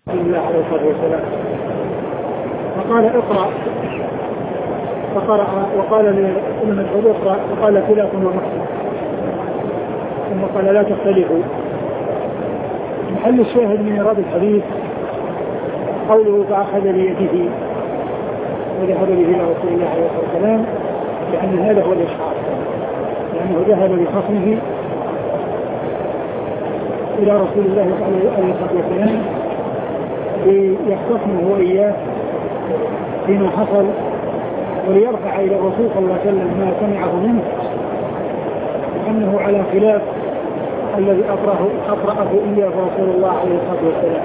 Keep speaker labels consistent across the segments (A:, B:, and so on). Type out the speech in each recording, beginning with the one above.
A: بسم الله عليه الصلاة والسلام. فقال اقرأ، فقرأ وقال لابن مسعود اقرأ، فقال كلاكم ومحسن، ثم قال لا تختلفوا. محل الشاهد من إيراد الحديث قوله فأخذ بيده وذهب به إلى رسول الله عليه الصلاة والسلام، لأن هذا هو الإشعار، لأنه ذهب بخصمه إلى رسول الله عليه الصلاة والسلام ليختصمه وإياه فيما حصل، وليرفع إلى الرسول صلى الله عليه وسلم ما سمعه منه أنه على خلاف الذي أقرأه إياه رسول الله عليه الصلاة والسلام.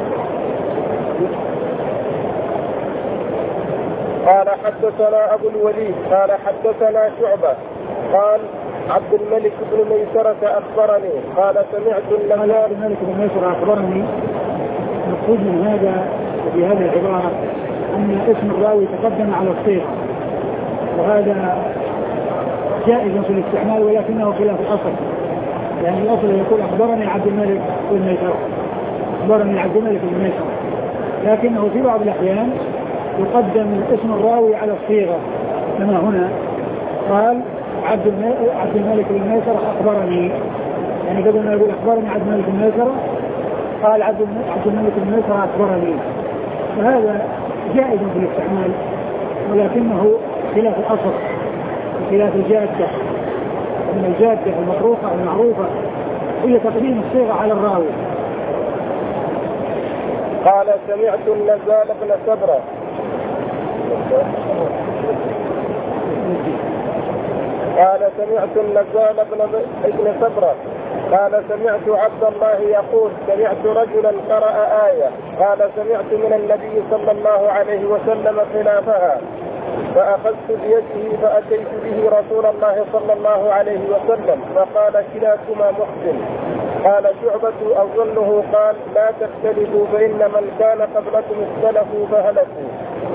B: قال حدثنا أبو الوليد قال حدثنا شعبة قال عبد الملك بن ميسرة أخبرني قال سمعت
A: عبد الملك بن ميسرة أخبرني. مقصود من هذا وفي هذه العبارة أن اسم الراوي تقدم على الصيغة، وهذا جائز في الاستعمال ولكنه خلاف الأصل، يعني الأصل يقول أخبرني عبد الملك بن ميسرة، أخبرني عبد الملك بن ميسرة، لكنه في بعض الأحيان يقدم اسم الراوي على الصيغة، كما هنا قال عبد الملك بن ميسرة أخبرني، يعني بدل ما يقول أخبرني عبد الملك بن ميسرة قال عبد الملك بن ميسرة أخبرني، فهذا جائز في الاستعمال ولكنه خلاف الأصل وخلاف الجادة، أن الجادة المطروقة المعروفة هي تقديم الصيغة على الراوي.
B: قال سمعت النزال بن سبرة قال سمعت النزال بن سبرة قال سمعت عبد الله يقول سمعت رجلا قرأ آية قال سمعت من النبي صلى الله عليه وسلم خلافها فأخذت بيده فأتيت به رسول الله صلى الله عليه وسلم فقال كلاكما محسن. قال شعبة أظنه قال لا تختلفوا فإن من كان قبلكم اختلفوا فهلكوا.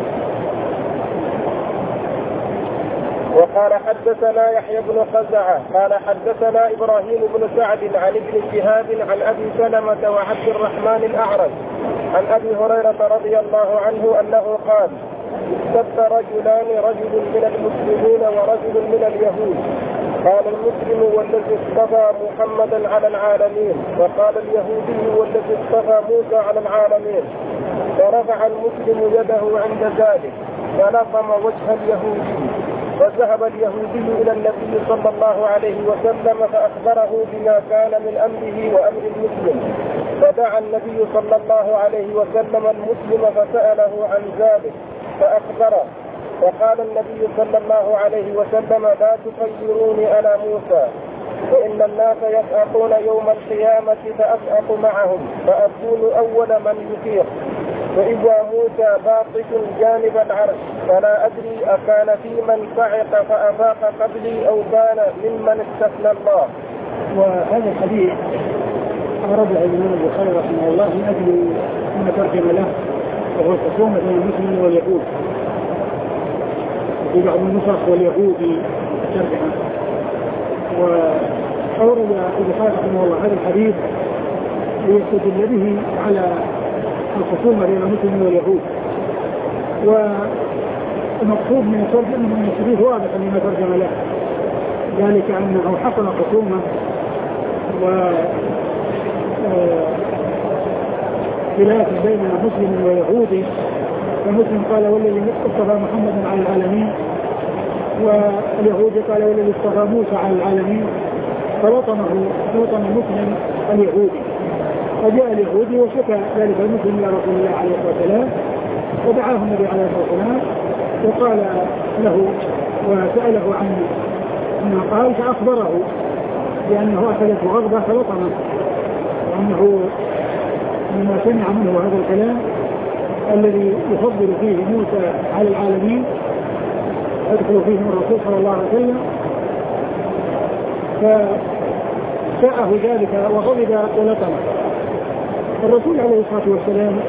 B: وقال حدثنا يحيى بن خزعة قال حدثنا إبراهيم بن سعد عن ابن شهاب عن أبي سلمة وعبد الرحمن الأعرج عن أبي هريرة رضي الله عنه أنه قال اشتد رجلان رجل من المسلمين ورجل من اليهود قال المسلم والذي اصطفى محمدا على العالمين وقال اليهودي والذي اصطفى موسى على العالمين فرفع المسلم يده عند ذلك فلطم وجه اليهودي فذهب اليهودي إلى النبي صلى الله عليه وسلم فأخبره بما كان من أمره وأمر المسلم فدعا النبي صلى الله عليه وسلم المسلم فسأله عن ذلك فأخبره وقال النبي صلى الله عليه وسلم لا تخيروني على موسى فإن الناس يسأقون يوم القيامة فأسأق معهم فأكون أول من يفيق فإذا موسى باطش جانب العرش فلا أدري أكان في من صعق فأفاق قبلي أو كان ممن استثنى الله.
A: وهذا الحديث أورده الإمام البخاري رحمه الله من أجل أن ترجم له وهو الخصومة بين المسلمين واليهود، في بعض النسخ واليهودي ترجمة. وأورد البخاري رحمه الله هذا الحديث ليستدل به على الخصومة بين المسلمين واليهود، والمقصود من الترجمة من الحديث واضح لما ترجم له، ذلك أنه حصل خصومة خلاف بين مسلم ويهودي، فمسلم قال والذي اصطفى محمدا على العالمين واليهودي قال والذي اصطفى موسى على العالمين، فلطم المسلم اليهودي، فجاء اليهودي وشكى ذلك المسلم إلى رسول الله عليه الصلاة والسلام ودعاه النبي عليه الصلاة والسلام وقال له وسأله عن ما قال فأخبره بأنه أخذته غضبة فلطمه، وأنه مما سمع منه هذا الكلام الذي يفضل فيه موسى على العالمين يدخل فيه الرسول صلى الله عليه وسلم، فساءه ذلك وغضب ولطمه. الرسول عليه الصلاة والسلام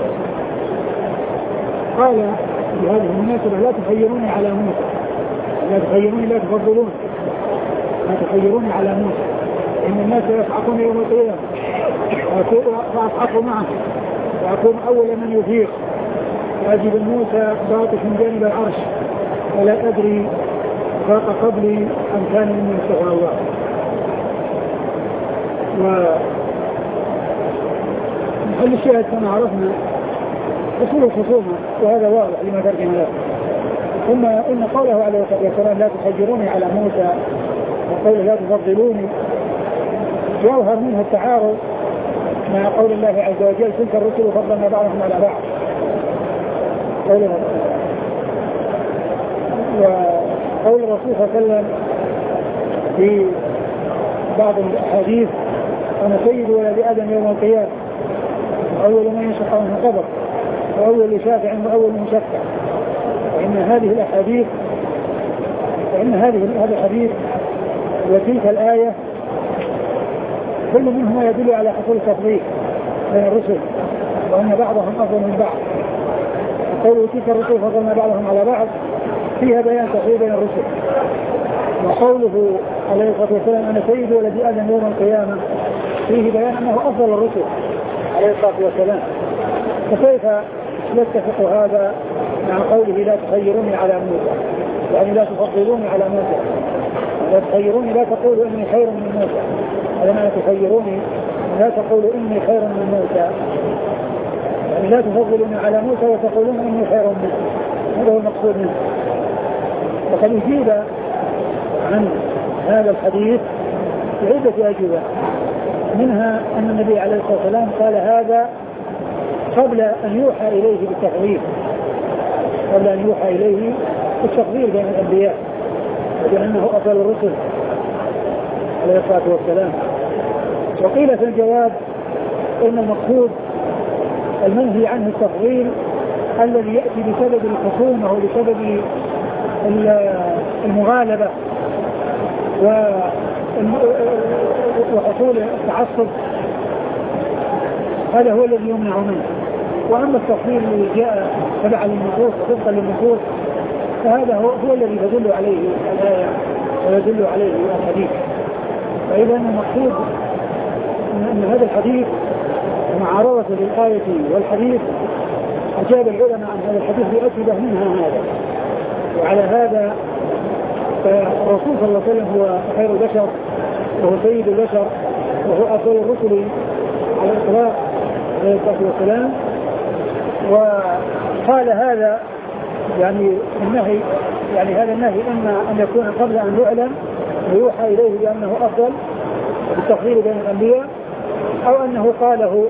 A: قال بهذه المناسبة لا تخيروني على موسى، لا تخيروني، لا تفضلون، لا تخيروني على موسى، إن الناس يصعقون يوم القيامة فأصعقوا معه وأكون أول من يفيق وأجد موسى باطش من جانب العرش ولا أدري فاق قبلي أم كان ممن استغنى الله. ومحل الشاهد كما عرفنا أصول الخصومة وهذا واضح لما ترجم له. ثم إن قوله عليه الصلاة والسلام لا تحجروني على موسى وقوله لا تفضلوني يظهر منه التعارض مع قول الله عز وجل تلك الرسل فضلنا بعضهم على بعض. وقول الرسول صلى الله عليه وسلم في بعض الأحاديث أنا سيد ولد آدم يوم القيامة أول من يشفع عنه قبر وأول شافع وأول مشفع. وإن هذه الأحاديث هذا الحديث وتلك الآية كل منهما يدل على حصول التفضيل بين الرسل وأن بعضهم أفضل من بعض. قوله تلك الرسل فضلنا بعضهم على بعض فيها بيان تفضيل بين الرسل. وقوله عليه الصلاة والسلام أنا سيد ولد آدم يوم القيامة فيه بيان أنه أفضل الرسل عليه الصلاة والسلام. فكيف يتفق هذا مع قوله لا تخيروني على موسى يعني لا تفضلوني على موسى لا تخيروني لا تقولوا إني خير من موسى ولما تخيروني لا تقولوا إني خير من موسى يعني لا تفضلوني على موسى وتقولون إني خير منه. هذا هو المقصود منه. وقد أجيب عن هذا الحديث بعدة أجوبة منها أن النبي عليه الصلاة والسلام قال هذا قبل أن يوحى إليه بالتفضيل بين الأنبياء وبأنه أفضل الرسل عليه الصلاة والسلام. وقيل في الجواب إن المقصود المنهي عنه التفضيل الذي يأتي بسبب الخصومة وبسبب المغالبة وحصول التعصب هذا هو الذي يمنع منه. وأما التفضيل الذي جاء تبعا للنصوص وطبقا للنصوص فهذا هو الذي تدل عليه الآية ويدل عليه الحديث. فإذا المقصود أن هذا الحديث معارضة للآية والحديث أجاب العلماء عن هذا الحديث بأجوبة منها هذا. وعلى هذا فالرسول صلى الله عليه وسلم هو خير البشر وهو سيد البشر وهو أفضل الرسل على الإطلاق عليه الصلاة والسلام. وقال هذا يعني النهي يعني هذا النهي إما أن يكون قبل أن يعلم ويوحى إليه بأنه أفضل بالتفضيل بين الأنبياء أو أنه قاله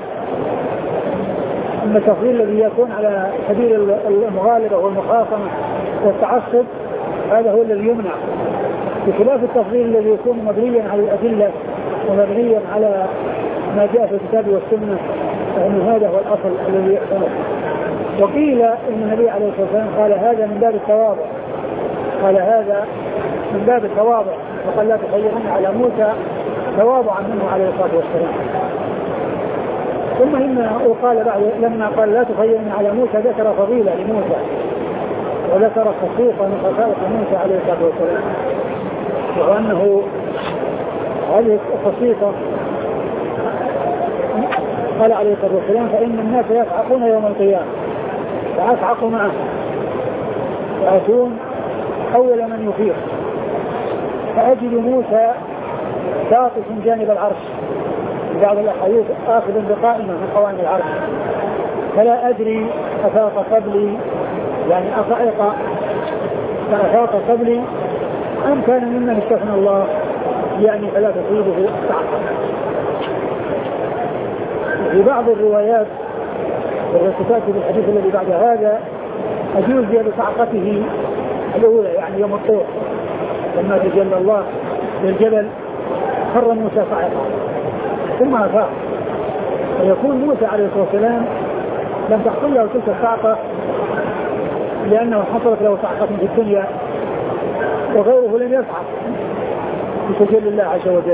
A: أن التفضيل الذي يكون على سبيل المغالبة والمخاصمة والتعصب هذا هو الذي يمنع بخلاف التفضيل الذي يكون مبنيا على الأدلة ومبنيا على ما جاء في الكتاب والسنة فإن هذا هو الأصل الذي يحصل. وقيل إن النبي عليه الصلاة والسلام قال هذا من باب التواضع وقال لا تخيرن على موسى تواضعا منه عليه الصلاة والسلام. ثم إنه قال بعد لما قال لا تخيرن على موسى ذكر فضيلة لموسى وذكر خصيصة من خصائص موسى عليه الصلاة والسلام وأنه هذه الخصيصة قال عليه الصلاة والسلام فإن الناس يصعقون يوم القيامة فأصعق معه وأكون أول من يفيق فأجد موسى ساقط جانب العرش في بعض الأحاديث آخذ بقائمة من قوائم العرش فلا أدري أفاق قبلي يعني فأفاق قبلي أم كان ممن استثنى الله يعني فلا تصيبه الصعقة. في بعض الروايات والرصفات في الحديث الذي بعد هذا أجوز بصعقته الأولى يعني يوم الطور لما تجلى الله للجبل خر موسى صعقا ثم أفاق ويكون موسى عليه الصلاة والسلام لم تحصل له تلك الصعقة لأنه حصلت له صعقة في الدنيا وغيره لم يصعق بتجلى الله عز وجل.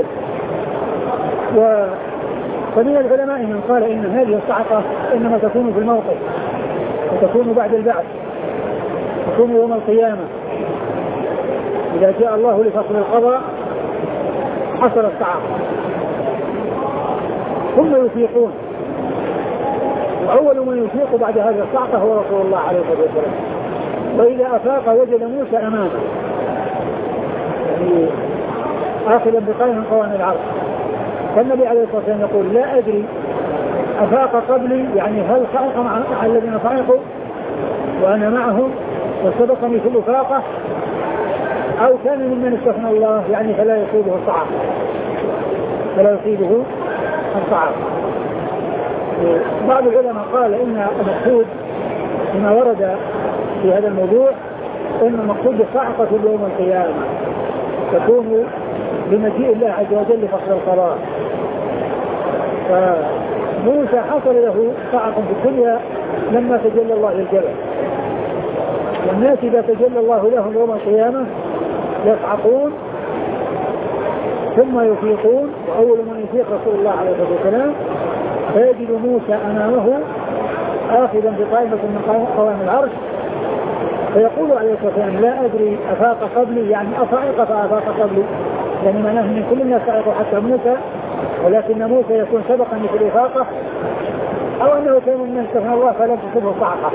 A: فمن العلماء من قال إن هذه الصعقة إنما تكون في الموقف وتكون بعد البعث تكون يوم القيامة إذا جاء الله لفصل القضاء حصل الصعقة ثم يفيقون وأول من يفيق بعد هذه الصعقة هو رسول الله عليه الصلاة والسلام. وإذا أفاق وجد موسى أمامه يعني آخذا بقائم قوام العرش. فالنبي عليه الصلاة والسلام يقول لا أدري أفاق قبلي يعني هل صعق مع الذين صعقوا وأنا معهم وسبقني في الإفاقة أو كان ممن استثنى الله يعني فلا يصيبه الصعق الصعق. بعض العلماء قال إن المقصود فيما ورد في هذا الموضوع إن المقصود بالصعقة يوم القيامة تكون بمجيء الله عز وجل لفصل القضاء. فموسى حصل له صعق في الدنيا لما تجلى الله للجبل، والناس إذا تجلى الله لهم يوم القيامة يصعقون ثم يفيقون، وأول من يفيق رسول الله عليه الصلاة والسلام فيجد موسى أمامه آخذا بقائمة من قوام العرش فيقول عليه الصلاة والسلام لا أدري أفاق قبلي يعني أصعق فأفاق قبلي، يعني معناه من كل الناس صعقوا حتى موسى ولكن موسى يكون سبقني في الإفاقة أو أنه كان من استثنى الله فلم تصبه صعقة.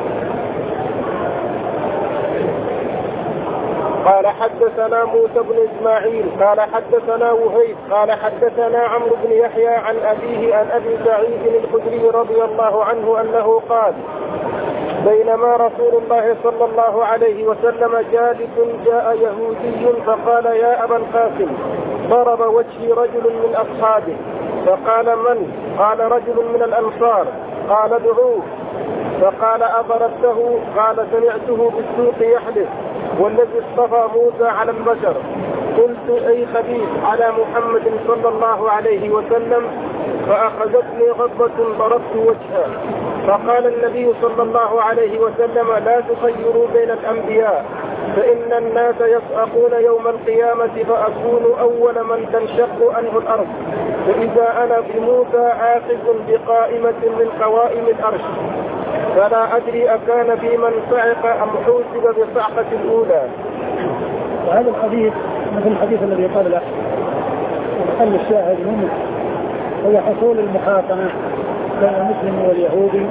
B: قال حدثنا موسى بن إسماعيل قال حدثنا وهيب قال حدثنا عمرو بن يحيى عن أبيه عن أبي سعيد الخدري رضي الله عنه أنه قال بينما رسول الله صلى الله عليه وسلم جالس جاء يهودي فقال يا أبا القاسم ضرب وجهي رجل من أصحابه فقال من؟ قال رجل من الأنصار قال ادعوه فقال أضربته؟ قال سمعته بالسوق يحدث والذي اصطفى موسى على البشر. قلت أي خبيث على محمد صلى الله عليه وسلم فأخذتني غضبة ضربت وجهه. فقال النبي صلى الله عليه وسلم لا تخيروا بين الأنبياء فإن الناس يصعقون يوم القيامة فأكون أول من تنشق عنه الأرض فإذا أنا بموسى آخذ بقائمة من قوائم الأرش فلا أدري أكان في من صعق أم حوسب بالصعقة الأولى.
A: وهذا الحديث مثل الحديث الذي قبله محل الشاهد منه هو حصول المخاطمة بين المسلم واليهودي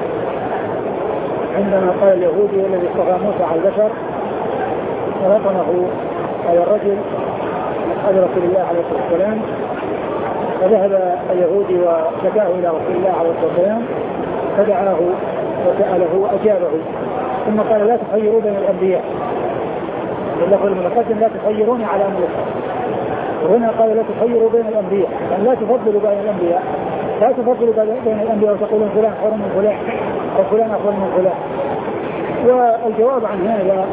A: عندما قال اليهودي والذي اصطفى موسى على البشر ورقمه على الرجل من حضر رسول الله عليه الصلاة والسلام فذهب اليهودي وشكاه إلى رسول الله عليه الصلاة والسلام فدعاه وسأله وأجابه ثم قال لا تخيروا بين الأنبياء اللفظ المتقدم لا تخيرون على موسى وهنا قال لا تخيروا بين الأنبياء يعني لا تفضلوا بين الأنبياء لا تفضلوا بين الأنبياء وتقولون فلان خير من فلان أو فلان أفضل من فلان. والجواب عن هذا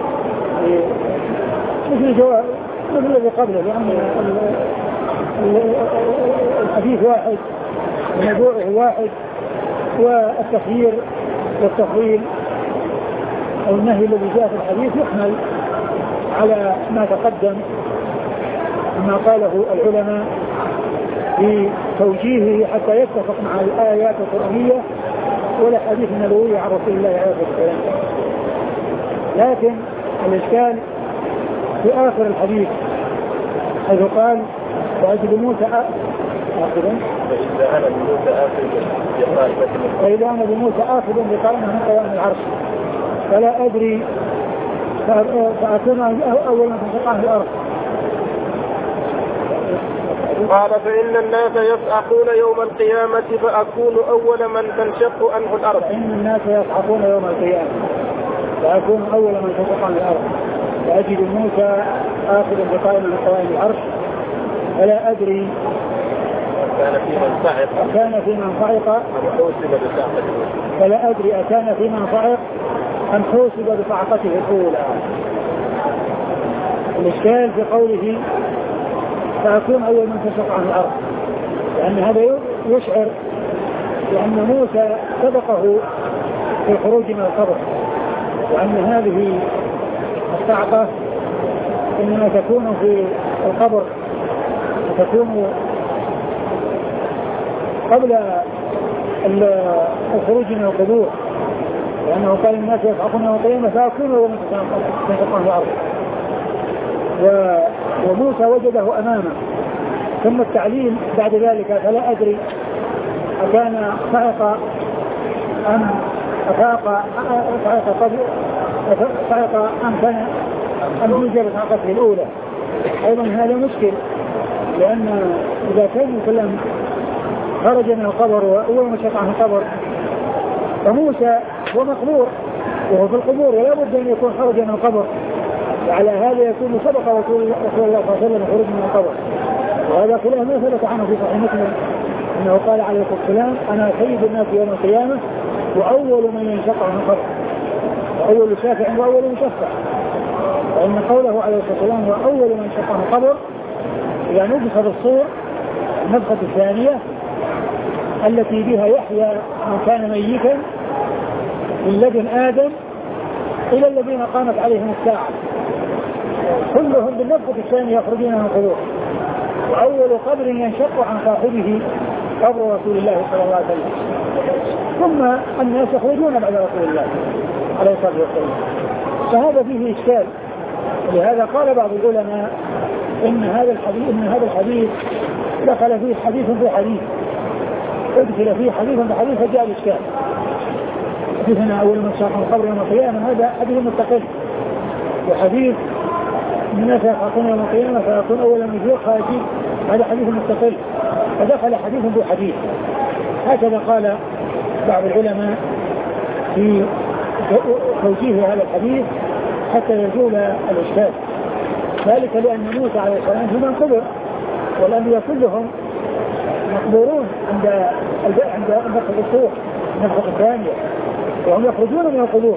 A: مثل الذي قبله لأن الحديث واحد وموضوعه واحد والتخيير والتفضيل أو النهي الذي جاء في الحديث يحمل على ما تقدم ما قاله العلماء في توجيهه حتى يتفق مع الآيات القرآنية والأحاديث النبوية عن رسول الله عليه الصلاة والسلام. لكن الإشكال في آخر الحديث حيث قال وأجد موسى فإذا أنا بموسى آخذ بقائمة من قوائم العرش فلا أدري فأكون أول من تنشق عنه الأرض.
B: قال فإن الناس يصعقون يوم القيامة فأكون أول من تنشق عنه الأرض.
A: فإن الناس يصعقون يوم القيامة فأكون أول من تنشق عنه الأرض فأجد موسى آخذ بقائمة من قوائم العرش فلا أدري كان في من صعق فلا أدري أكان في من صعق أم حوسب بصعقته الأولى. الإشكال في قوله فأكون أول من تنشق عن الأرض لأن هذا يشعر بأن موسى سبقه في الخروج من القبر وأن هذه الصعقة إنما تكون في القبر وتكون قبل الخروج من القبور لأنه قال الناس يصعقون يوم القيامة فأكون أول من تنشق عن الأرض وموسى وجده أمامه. ثم التعليل بعد ذلك فلا أدري أكان صعق أم أفاق أمكن أن يوجد طاقته الأولى. أيضا هذا مشكل، لأن إذا كان مثلا خرج من القبر وأول ما شق عن القبر فموسى هو مقبور وهو في القبور ولا بد أن يكون خرج من القبر، وعلى هذا يكون سبق رسول الله صلى الله عليه وسلم خروج من القبر. وهذا كلام ما ثبت عنه في صحيح مسلم أنه قال عليه الصلاة والسلام أنا سيد الناس يوم القيامة وأول من ينشق عن القبر وأول شافع وأول مشفع. وإن قوله عليه الصلاة والسلام هو أول من ينشق عن القبر إذا نفخ بالصور النفخة الثانية التي بها يحيى من كان ميتا من لدن آدم إلى الذين قامت عليهم الساعة كلهم بالنفخة الثانية يخرجون من القبور. وأول قبر ينشق عن صاحبه قبر رسول الله صلى الله عليه وسلم، ثم الناس يخرجون بعد رسول الله عليه الصلاة والسلام. فهذا فيه إشكال. لهذا قال بعض العلماء إن هذا الحديث دخل فيه حديث بحديث، ادخل فيه حديث بحديث فجاء الإشكال. حديثنا أول من شاق القبر يوم القيامة هذا حديث مستقل، وحديث من الناس يخافون يوم القيامة فيكون أول من يفيق خارجين هذا حديث مستقل، فدخل حديث بحديث. هكذا قال بعض العلماء في توجيه هذا الحديث حتى يزول الإشكال. ذلك لأن موسى عليه السلام في من قبر، والأنبياء كلهم مقبورون عند نفخ الصور النفخة الثانية وهم يخرجون من القبور.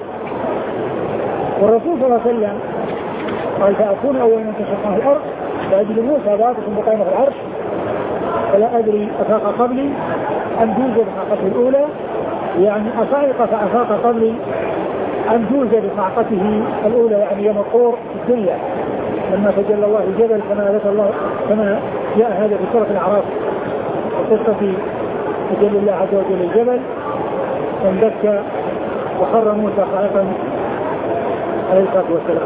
A: والرسول صلى الله عليه وسلم قال فأكون أول من تشقه الأرض فأجل موسى باطش بقيمة العرش فلا أدري أفاق قبلي أم توجد حقته الأولى، يعني أصعق فأفاق قبلي أم توجد صعقته الأولى، يعني يوم الطور في الدنيا لما تجلى الله الجبل كما جاء هذا في سورة الأعراف وقصة تجلى الله عز وجل الجبل فانبكى وخر موسى صاعقا عليه الصلاة والسلام.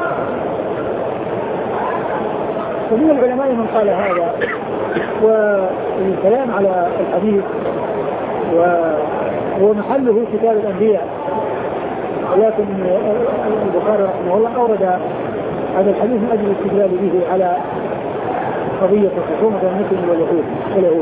A: ومن العلماء من قال هذا، والكلام على الحديث وهو محله كتاب الأنبياء، ولكن البخاري رحمه الله أورد هذا الحديث من أجل الاستدلال به على قضية الخصومة بين المسلم واليهود.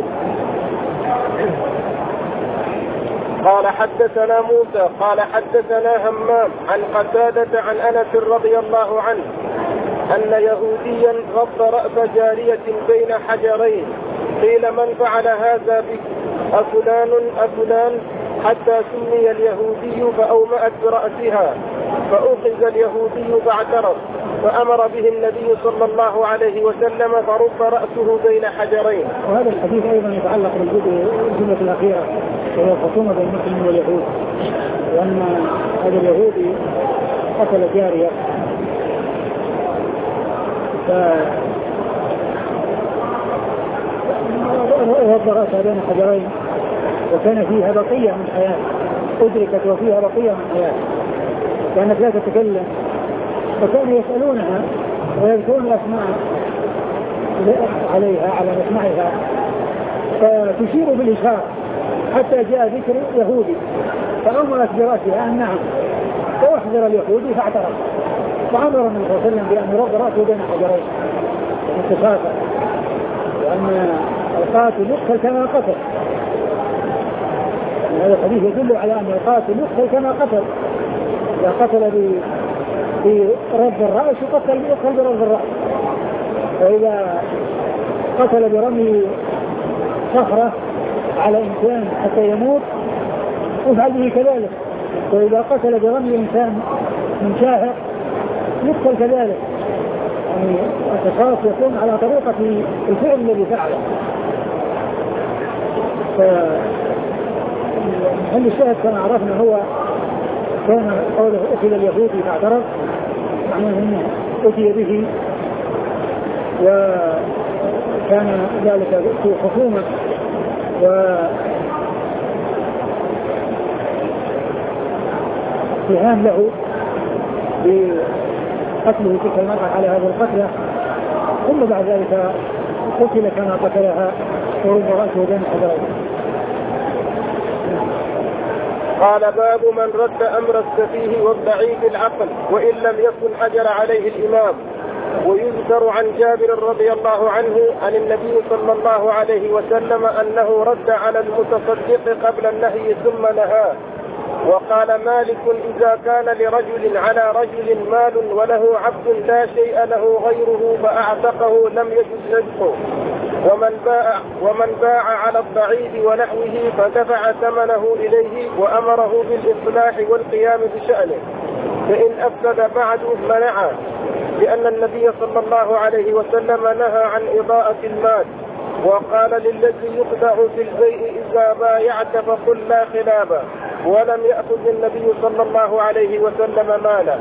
B: قال حدثنا موسى قال حدثنا همام عن قتادة عن أنس رضي الله عنه أن يهوديا غض رأس جارية بين حجرين قيل من فعل هذا بك أفلان حتى سمي اليهودي فأومأت برأسها فأخذ اليهودي فاعترف فأمر به النبي صلى الله عليه وسلم فرد رأسه بين حجرين.
A: وهذا الحديث أيضا يتعلق بالجملة الأخيرة وهي الخصومة بين المسلم واليهود، وأن هذا اليهودي قتل جارية فوضع رأسها بين حجرين وكان فيها بقية من حياة أدركت وفيها بقية من حياة كانت لا تتكلم، فكانوا يسألونها ويذكرون الأسماء عليها على مسمعها فتشير بالإشارة حتى جاء ذكر يهودي فأمرت برأسها أن نعم، فأحضر اليهودي فاعترف فأمر النبي صلى الله عليه وسلم بأن يرد رأسه بين حجرين اتفاقا، وأن القاتل يقتل كما قتل. هذا الحديث يدل على أن القاتل يقتل كما قتل، إذا قتل برد الرأس يقتل برد الرأس، وإذا قتل برمي صخرة على إنسان حتى يموت يفعل به كذلك، وإذا قتل برمي إنسان من شاهق يقتل كذلك، يعني القصاص يكون على طريقة الفعل الذي فعله. فمحل الشاهد كما عرفنا هو كان قوله أكل اليهودي فاعترف، معناه أنه أتي به وكان ذلك في خصومة واتهام له بقتله تلك المرأة على هذا القتلة، ثم بعد ذلك قتل كما قتلها ورد رأسه بين حجرين.
B: قال باب من رد أمر السفيه والضعيف العقل وإن لم يكن حجر عليه الإمام. ويذكر عن جابر رضي الله عنه عن النبي صلى الله عليه وسلم أنه رد على المتصدق قبل النهي ثم نهاه. وقال مالك إذا كان لرجل على رجل مال وله عبد لا شيء له غيره فأعتقه لم يجز رزقه. ومن باع على الضعيف ونحوه فدفع ثمنه إليه وأمره بالإصلاح والقيام بشأنه فإن أفسد بعد منعه، لأن النبي صلى الله عليه وسلم نهى عن إضاءة المال. وقال للذي يخدع في البيع إذا بايعت فقل لا خلابا، ولم يأخذ النبي صلى الله عليه وسلم مالا.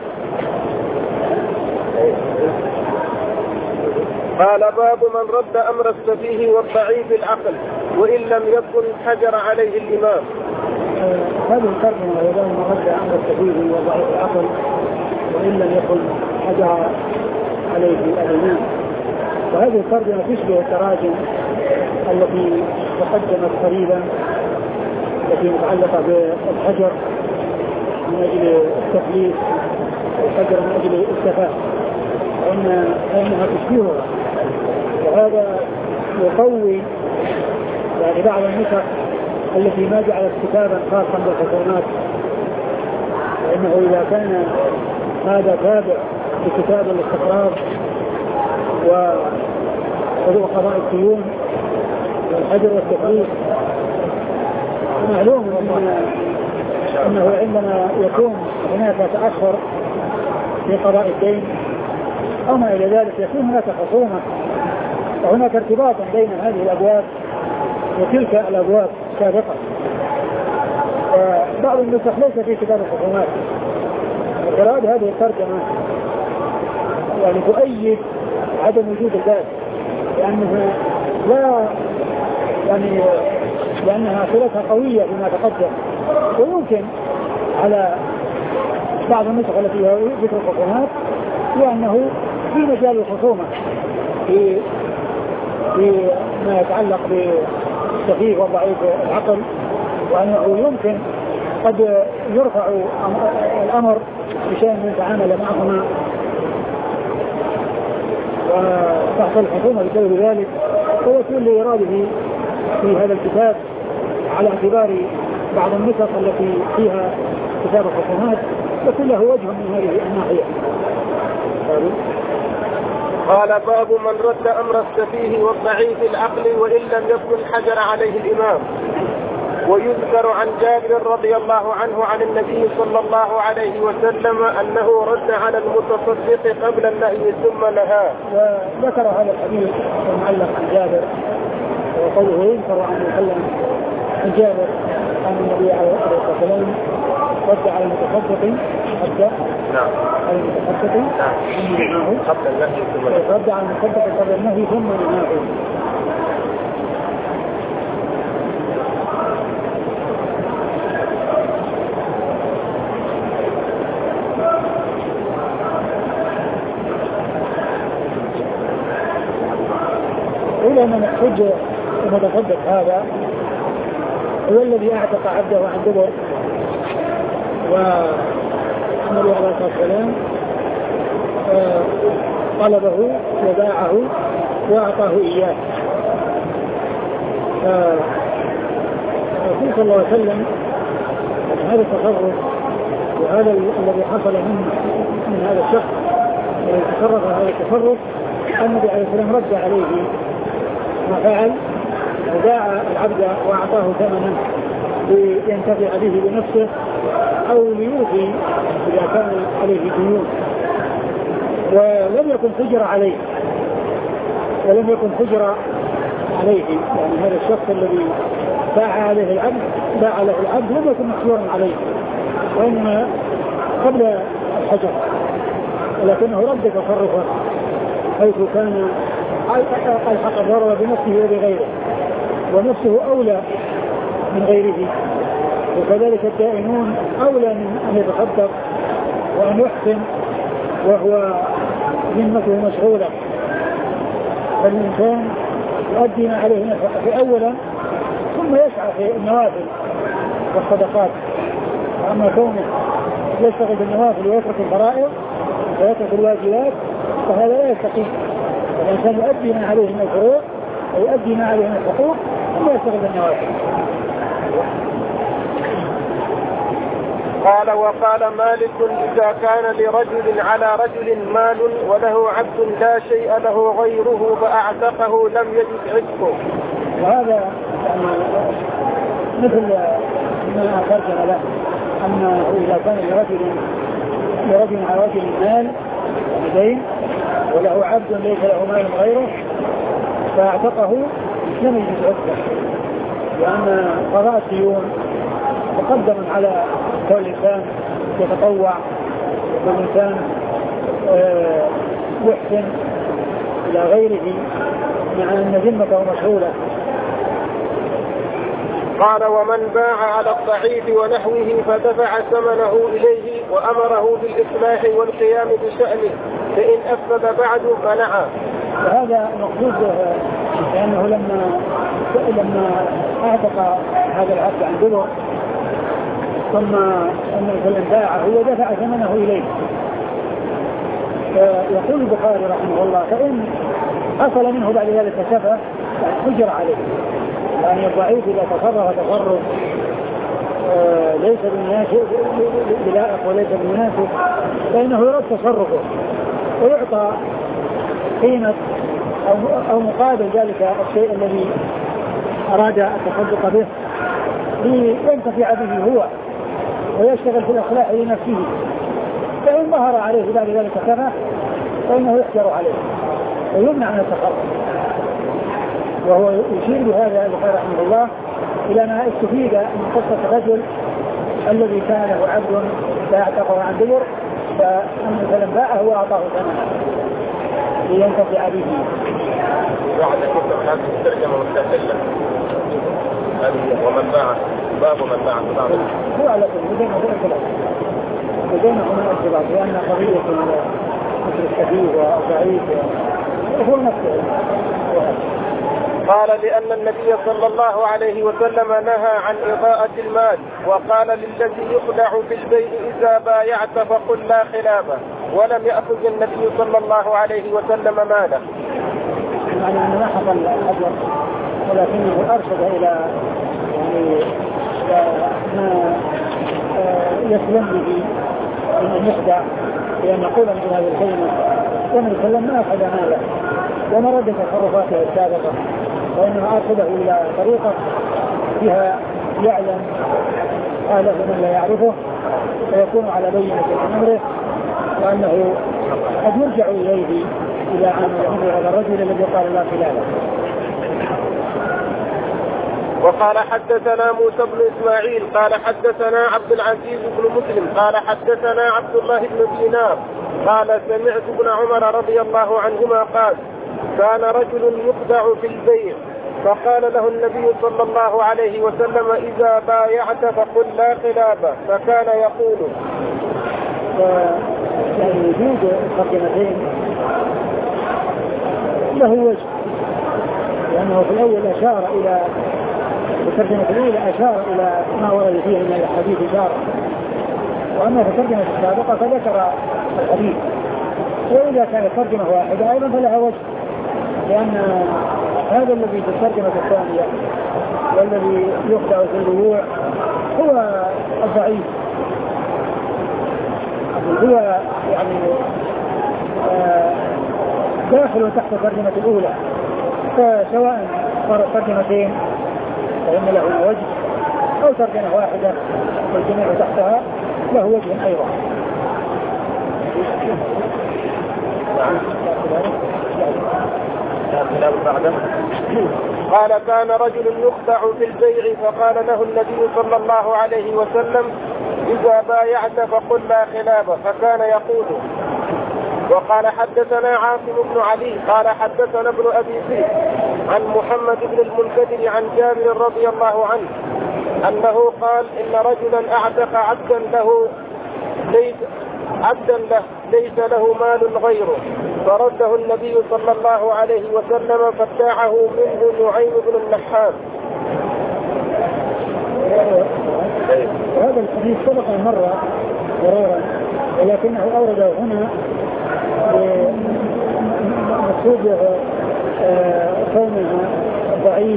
B: قال باب من رد أمر السفيه والضعيف العقل وإن لم يكن حجر عليه الإمام.
A: هذه الترجمة أيضا من رد أمر السفيه والضعيف العقل وإن لم يكن حجر عليه الإمام. وهذه الترجمة تشبه التراجم التي تقدمت قريبا التي متعلقة بالحجر من أجل التكليف والحجر من أجل السفاه، فإنها تشبهها. وهذا يقوي يعني بعض النسخ التي ما جعلت كتابا خاصا بالحكومات، فإنه إذا كان هذا تابع لكتاب الاستقرار وقضاء الديون والحجر والتكليف، معلوم أنه عندما يكون هناك تأخر في قضاء الدين أو ما إلى ذلك يكون هناك خصومة وهناك ارتباط بين هذه الأبواب وتلك الأبواب سابقا. وبعض النسخ ليس في كتاب الخصومات. وقراءة هذه الترجمة يعني تؤيد عدم وجود الباب، لأنها صلتها قوية بما تقدم. ويمكن على بعض النسخ التي فيها ذكر الخصومات وأنه في مجال الخصومة في ما يتعلق بالسفيه وضعيف العقل، وأنه يمكن قد يرفع الأمر بشأن يتعامل معهما وتحصل الحكومة بسبب ذلك، ويكون لإراده في هذا الكتاب على اعتبار بعض النسخ التي فيها كتاب الحكومات يكون له وجه من هذه الناحية.
B: قال باب من رد أمر السفيه والضعيف العقل وإن لم يكن حجر عليه الإمام. ويذكر عن جابر رضي الله عنه عن النبي صلى الله عليه وسلم أنه رد على المتصدق قبل النهي ثم نهاه.
A: وذكر هذا الحديث المعلق عن جابر وقوله يذكر عن جابر أن النبي عليه الصلاة والسلام رد على المتصدق حتى على المتصدق
B: قبل النهي ثم نهاه.
A: رد على المتصدق قبل النهي ثم نهاه. إلى من يحج المتصدق هذا هو الذي اعتق عبده عن دبر، والنبي عليه الصلاة والسلام طلبه وباعه وأعطاه إياه. فالرسول صلى الله عليه وسلم هذا التصرف وهذا الذي حصل من هذا الشخص الذي تصرف هذا التصرف، النبي عليه السلام رد عليه ما فعل وباع العبد وأعطاه ثمنا لينتفع به بنفسه أو ليوفي إذا كان عليه ديون، ولم يكن حجر عليه يعني هذا الشخص الذي باع له العبد لم يكن محجورا عليه، وإنما قبل الحجر، ولكنه رد تصرفه حيث كان الحق الضرر بنفسه وبغيره، ونفسه أولى من غيره، وكذلك الدائنون أولى من أن يتصدق وأن يحسن وهو ذمته مشغولة. فالإنسان يؤدي ما عليه نفقه أولا ثم يسعى في النوافل والصدقات وأما كونه يشتغل بالنوافل ويترك الفرائض ويترك الواجبات فهذا لا يستقيم. الإنسان يؤدي ما عليه من الفروض ويؤدي ما عليه من الحقوق ثم يشتغل بالنوافل.
B: قال وقال مالك إذا كان لرجل على رجل مال وله عبد لا شيء له غيره فأعتقه لم يجد عتقه.
A: وهذا يعني مثل ما ترجم له أنه إذا كان لرجل على رجل مال دين وله عبد ليس له مال غيره فاعتقه لم يجد عتقه، لأن قضاء الديون مقدم على كل الإنسان يتطوع والإنسان يحسن إلى غيره مع أن ذمته مشغولة.
B: قال ومن باع على الضعيف ونحوه فدفع ثمنه إليه وأمره بالإصلاح والقيام بشأنه فإن أفسد بعد منعه.
A: وهذا مقصود لأنه لما أعتق هذا العبد عن دبر ثم أن باعه ودفع ثمنه إليه. يقول البخاري رحمه الله فإن حصل منه بعد ذلك سفه حجر عليه، يعني الضعيف إذا تصرف ليس بلائق وليس بالمناسب فإنه يرد تصرفه ويعطى قيمة أو مقابل ذلك الشيء الذي أراد التصدق به لينتفع به هو ويشتغل في الإصلاح لنفسه. فإن ظهر عليه بعد ذلك سفه فإنه يحجر عليه ويمنع من التصرف. وهو يشير بهذا رحمه الله إلى ما استفيد من قصة الرجل الذي كان له عبد فاعتقه عن دبر فلما باعه وأعطاه ثمنه لينتفع به.
B: بعد كتب هذه الترجمة مستقلة هذه ومن باع باب من باع
A: هو على كل بدينهما الارتباط لأن قضية مثل الكبير والضعيف هو نفسه.
B: قال لأن النبي صلى الله عليه وسلم نهى عن إضاءة المال وقال للذي يخدع في البيع إذا بايعت فقل لا خلافه ولم يأخذ النبي صلى الله عليه وسلم ماله.
A: يعني أنه ما حصل الأجر ولكنه أرشد إلى ما يسلم به من أن يخدع بأن يقول مثل هذه الكلمة ومن يسلم ما أخذ ماله وما رد تصرفاته السابقة وإنما أرشده إلى طريقة فيها يعلم قاله من لا يعرفه فيكون على بينة من أمره وأنه قد يرجع إليه إلى أن يأمر هذا الرجل الذي قال لا خلاله.
B: وقال حدثنا موسى بن إسماعيل قال حدثنا عبد العزيز بن مسلم قال حدثنا عبد الله بن دينار قال سمعت ابن عمر رضي الله عنهما قال كان رجل يخدع في البيع فقال له النبي صلى الله عليه وسلم إذا بايعت فقل لا خلافه فكان يقول
A: يعني وجود الترجمتين له وجه لأنه في الأول أشار إلى الترجمة الأولى أشار إلى ما ورد فيه من الحديث إشارة وأما في الترجمة السابقة فذكر الحديث. وإذا كانت ترجمة واحدة أيضا فلها وجه لأن هذا الذي في الترجمة الثانية والذي يخدع في البيوع هو الضعيف هو يعني داخل تحت الترجمة الأولى فسواء صارت ترجمتين فإن له وجه أو ترجمة واحدة والجميع تحتها له وجه أيضا.
B: قال كان رجل يخدع في البيع فقال له النبي صلى الله عليه وسلم إذا بايعت فقل لا خلافه فكان يقول. وقال حدثنا عاصم بن علي قال حدثنا ابن أبي زيد عن محمد بن المنكدر عن جابر رضي الله عنه أنه قال إن رجلا أعتق عبدا له ليس له مال غيره فرده النبي صلى الله عليه وسلم فابتاعه منه نعيم بن النحاس.
A: وهذا الحديث سبق مرة مرارا ولكنه أورده هنا مقصود كونه ضعيف.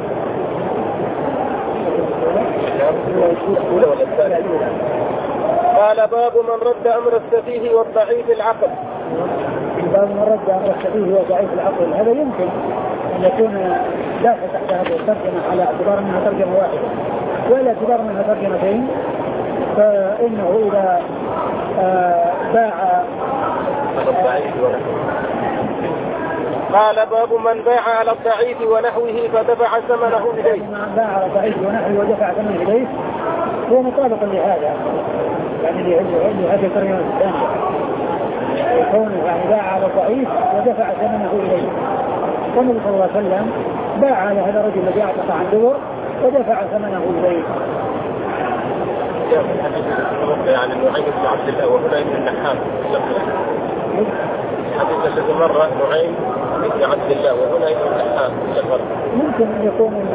B: قال باب من رد أمر السفيه والضعيف العقل.
A: باب من رد أمر السفيه وضعيف العقل هذا يمكن أن يكون داخل تحت هذه الترجمة على اعتبار أنها ترجمة واحدة، ولا اعتبار أنها ترجمتين فإنه إذا باع
B: قال باب من باع على الضعيف ونحوه فدفع ثمنه إليه.
A: من باع على الضعيف ونحوه ودفع ثمنه إليه هو مطابق لهذا، يعني لهذه الترجمة الثانية كونه يعني باع على الضعيف ودفع ثمنه إليه. النبي صلى الله عليه وسلم باع على هذا الرجل الذي أعتق عن دبر ودفع ثمنه إليه.
B: يعني نعيم بن عبد الله وهنا ابن النحاس. حديث الذي مر نعيم بن عبد الله وهنا ابن النحاس.
A: ممكن أن يكون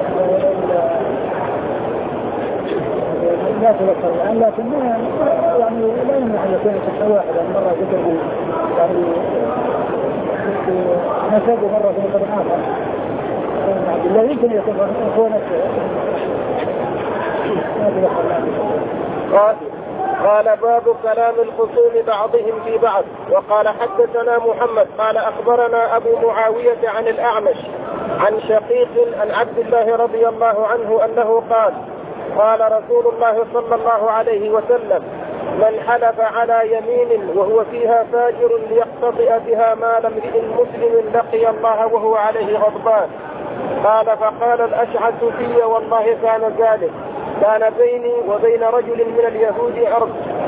A: لا تذكر الآن، لكن يعني لا يمنع أن يكون قصة واحدة مرة ذكر يعني نسب مرة في قبل آخر. لا يمكن أن يكون هو نفسه.
B: قال باب كلام الخصوم بعضهم في بعض. وقال حدثنا محمد قال أخبرنا أبو معاوية عن الأعمش عن شقيق عن عبد الله رضي الله عنه أنه قال رسول الله صلى الله عليه وسلم من حلف على يمين وهو فيها فاجر ليقتطئ بها مال امرئ مسلم لقي الله وهو عليه غضبان. قال فقال الأشعث في والله كان ذلك، كان بيني وبين رجل من اليهود عرض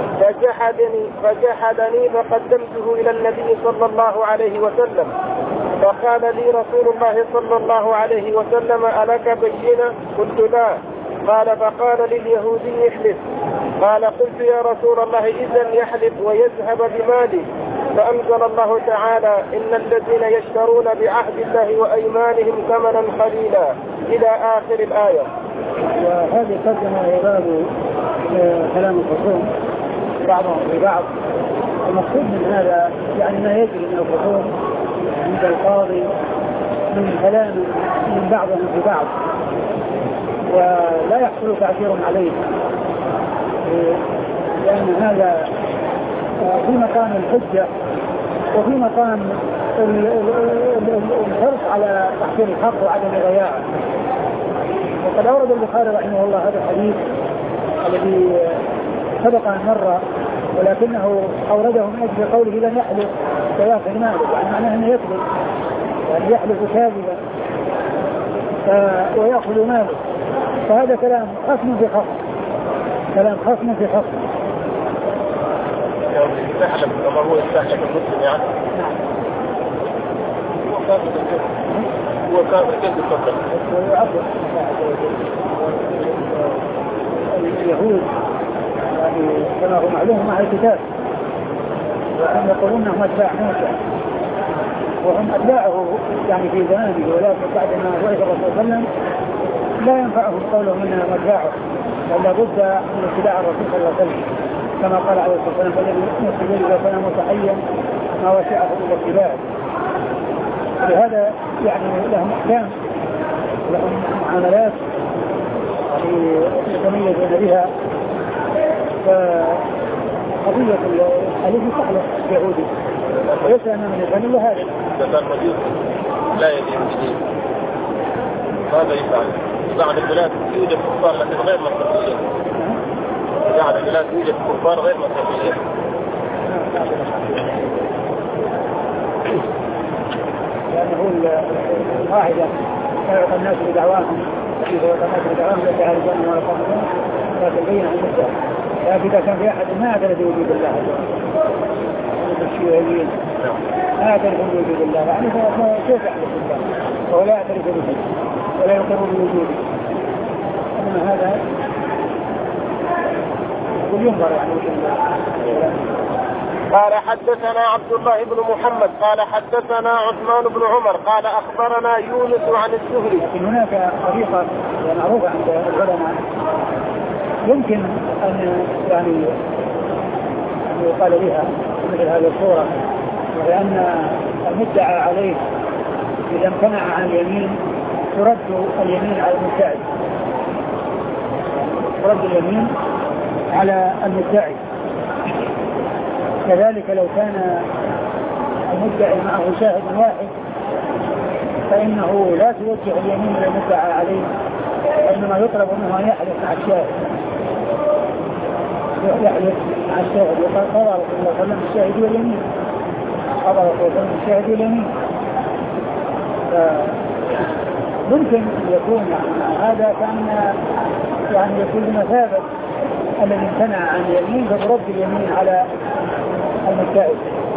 B: فجحدني فقدمته إلى النبي صلى الله عليه وسلم فقال لي رسول الله صلى الله عليه وسلم ألك بينة؟ قلت لا. قال فقال لليهودي احلف. قال قلت يا رسول الله إذن يحلف ويذهب بمالي. فأنزل الله تعالى إن الذين يشترون بعهد الله وأيمانهم ثمنا قليلا إلى آخر الآية.
A: وهذه ترجمة هي باب كلام الخصوم بعضهم في بعض. المقصود من هذا يعني ما يجري من الخصوم عند القاضي من كلام من بعضهم في بعض ولا يحصل تأثير عليه، لأن هذا في مقام الحجة وفي مقام الحرص على تحصيل الحق وعدم ضياعه. وقد أورد البخاري رحمه الله هذا الحديث الذي سبق أن مر، ولكنه أورده من أجل قوله لن يحلف ويأخذ ماله، يعني معناه أنه يكذب، يعني يحلف كاذبا ويأخذ ماله، فهذا كلام خصم في خصم، كلام خصم في خصم.
B: يستحلف كما هو يستحلف المسلم يعني. هو كافر كيف يفكر؟
A: ويعبر اليهود يعني كما هو معلوم مع الكتاب، وهم يقولون انهم اتباع موسى وهم اتباعه يعني في زمانه، ولكن بعد ما بعث الرسول صلى الله عليه وسلم لا ينفعهم قولهم انهم اتباعه، بل لابد من اتباع الرسول صلى الله عليه وسلم كما قال عليه الصلاه والسلام الذي اذا كان متحيا ما وسعه الا اتباعه. ولهذا يعني لهم احكام لهم معاملات يتميزون بها. فقضية الحليف تحلف يهودي وليس أنا من الغني هذا
B: إذا كان مجيز لا يدين جديد هذا يفعل. بعض البلاد يوجد كفار لكن غير مرتبطين، بعض البلاد يوجد كفار غير مرتبطين.
A: لأنه القاعدة يعطى الناس بدعواهم لا تعرفون ولا تقولون لا تبين عن الإسلام. لكن إذا كان في أحد ما اعترف بوجود الله الشيوعيين ما اعترفون بوجود الله، يعني كيف يحدث الله وهو لا يعترف به ولا يقر بوجوده؟ إنما هذا ينظر يعني وجود الله.
B: قال حدثنا عبد الله بن محمد قال حدثنا عثمان بن عمر قال أخبرنا يونس عن الزهري.
A: لكن هناك طريقة معروفة عند العلماء يمكن أن يعني يقال بها مثل هذه الصورة، لأن المدعى عليه إذا امتنع عن اليمين ترد اليمين على المدعي، ترد اليمين على المدعي. كذلك لو كان المدعي معه شاهد واحد فإنه لا توجه اليمين إلى المدعى عليه، إنما يطلب منه أن يحلف مع الشاهد، يحلف مع الشاهد. وقال قال رسول الله صلى الله عليه وسلم الشاهد واليمين، قال رسول الله صلى الله عليه وسلم الشاهد واليمين. ممكن يكون هذا كان يعني يكون بمثابة الذي امتنع عن اليمين فبرد اليمين على المدعي.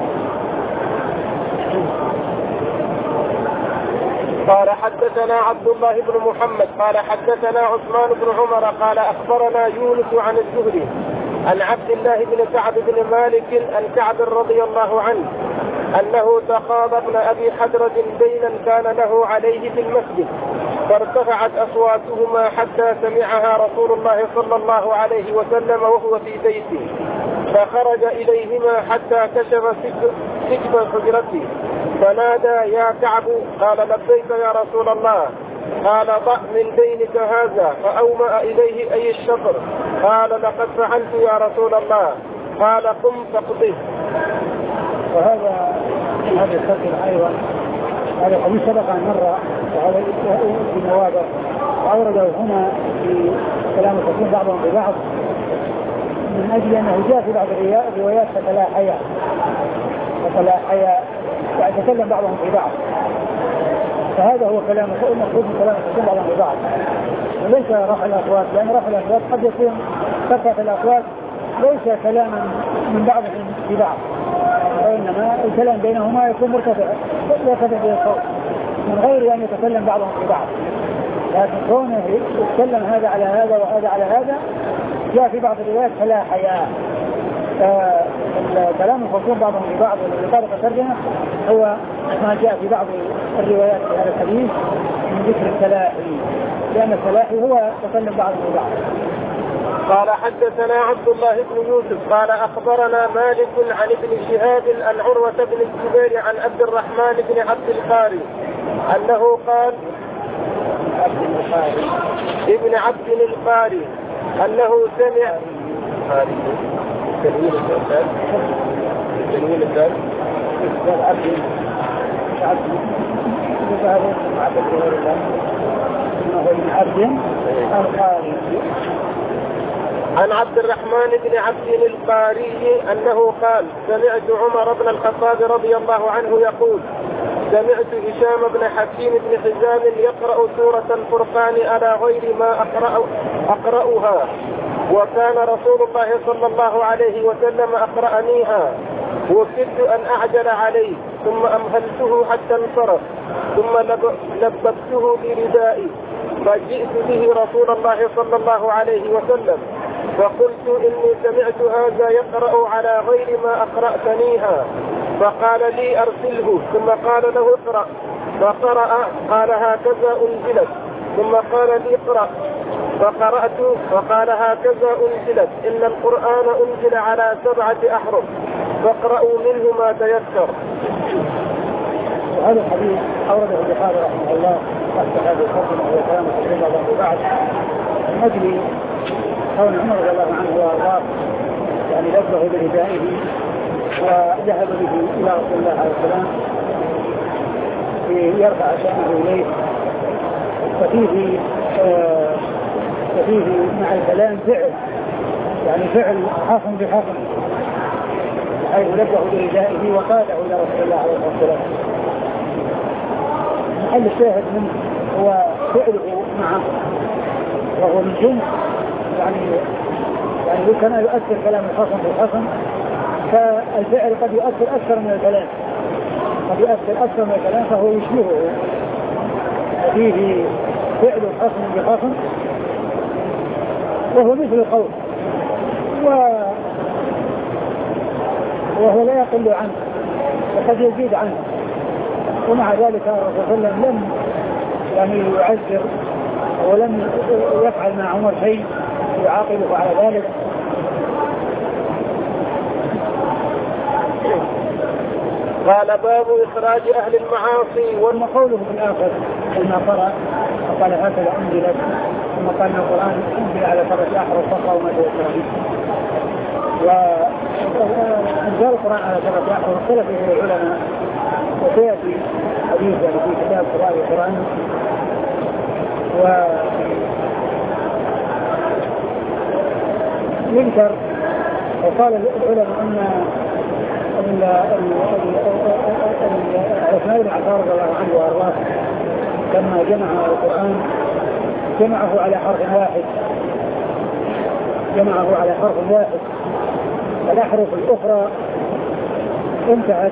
B: قال حدثنا عبد الله بن محمد قال حدثنا عثمان بن عمر قال أخبرنا يونس عن الزهري عن عبد الله بن كعب بن مالك عن كعب رضي الله عنه أنه تقاضى ابن أبي حدرج دينا كان له عليه في المسجد، فارتفعت أصواتهما حتى سمعها رسول الله صلى الله عليه وسلم وهو في بيته، فخرج إليهما حتى كشف سجب حجرته فنادى يا كعب، قال لبيك يا رسول الله، قال ضع من دينك هذا، فأومأ إليه أي الشطر، قال لقد فعلت يا رسول الله، قال قم فاقضه.
A: وهذا الشطر أيضا هذا حديث سبق عن مرة، وهذا في نوابر وأورده هنا في كلام الفقيه بعضهم ببعض من أجل أنه جاء في بعض الروايات فتلاحيا يعني تكلم بعضهم في بعض، فهذا هو كلام المفروض من كلام الفقيه بعضهم ببعض، وليس رفع الأصوات، لأن رفع الأصوات قد يكون كثرة الأصوات ليس كلاما من بعضهم في بعض، وإنما الكلام بينهما يكون مرتفع بالصوت من غير أن يتكلم بعضهم في بعض، لكن كونه يتكلم هذا على هذا وهذا على هذا جاء في بعض الروايات فلا حياء. الكلام الخصوم بعضهم في بعض والطريقة الترجمة هو ما جاء في بعض الروايات في هذا الحديث من ذكر التلاحي، لأن التلاحي هو تكلم بعضهم في بعض.
B: قال حدثنا عبد الله بن يوسف قال أخبرنا مالك عن ابن شهاب عن عروة بن الزبير عن عبد الرحمن بن عبد القاري أنه قال ابن عبد القاري أنه سمع عن عبد الرحمن بن عبد القاري أنه قال سمعت عمر بن الخطاب رضي الله عنه يقول سمعت هشام بن حكيم بن حزام يقرأ سورة الفرقان على غير ما أقرأها، وكان رسول الله صلى الله عليه وسلم أقرأنيها، وكدت أن أعجل عليه ثم أمهلته حتى انصرف ثم لببته بردائي، فجئت به رسول الله صلى الله عليه وسلم فقلت إني سمعت هذا يقرأ على غير ما أقرأتنيها، فقال لي أرسله، ثم قال له اقرأ، فقرأ قال هكذا أنزلت، ثم قال لي اقرأ، فقرأت فقال هكذا أنزلت، إن القرآن أنزل على 7 أحرف فاقرأوا منه ما تيسر.
A: وهذا الحديث أورده البخاري رحمه الله تحت هذه الترجمة وهو كلام الصحيح بعض بعد من أجل كون عمر رضي الله عنه وأرضاه يعني لبه بردائه وذهب به إلى رسول الله عليه السلام ليرفع شأنه إليه، ففيه مع الكلام فعل، يعني فعل حصن بحصن، حيث لبه بردائه وقاده إلى رسول الله عليه السلام. محل الشاهد منه هو فعله معه، وهو من جنس يعني كما يؤثر كلام الحصن بالحصن، فالفعل قد يؤثر أكثر من الكلام، فهو يشبهه، فيه فعل حصن بحصن وهو مثل القول وهو لا يقل عنه وقد يزيد عنه، ومع ذلك الرسول صلى الله عليه وسلم لم يعني يعذر ولم يفعل مع عمر شيء يعاقبه على ذلك.
B: قال باب إخراج أهل المعاصي.
A: قوله في الآخر لما قرأ وقال هكذا أنزلت، ثم قال القرآن أنزل على 7 أحرف فقرأوا ما تيسر منه. وأنزل القرآن على 7 أحرف اختلف فيه العلماء، وسيأتي حديث في كتاب قراءة القرآن. ويذكر وقال العلماء أن عثمان بن عفان رضي الله عنه وارضاه لما جمع القرآن جمعه على حرف واحد، الأحرف الأخرى انتهت،